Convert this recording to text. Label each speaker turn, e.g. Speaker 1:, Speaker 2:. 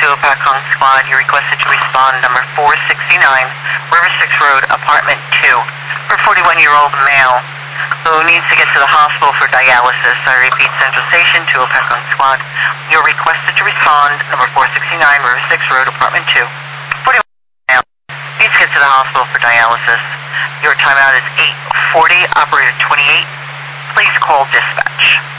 Speaker 1: Opakong Squad. You're requested to respond number 469, River 6 Road, apartment 2, for a 41-year-old male who needs to get to the hospital for dialysis. I repeat, Central Station to Opakong Squad. You're requested to respond number 469, River 6 Road, apartment 2, 41-year-old male needs to get to the hospital for dialysis. Your timeout is 8:40, operator 28. Please call dispatch.